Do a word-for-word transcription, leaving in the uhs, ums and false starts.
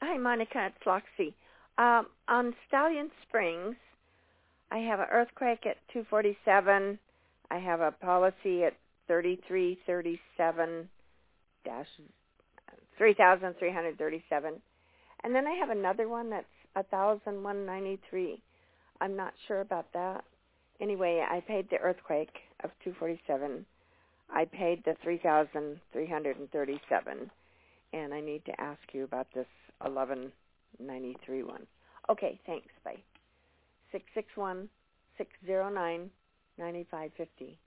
Hi, Monica. It's Loxie. Um, on Stallion Springs, I have an earthquake at two forty-seven. I have a policy at thirty-three thirty-seven dash three thousand three hundred thirty-seven, and then I have another one that's a thousand one ninety-three. I'm not sure about that. Anyway, I paid the earthquake of two forty-seven. I paid the three thousand three hundred thirty-seven, and I need to ask you about this eleven ninety-three one. Okay, thanks. Bye. Six six one six zero nine ninety five fifty.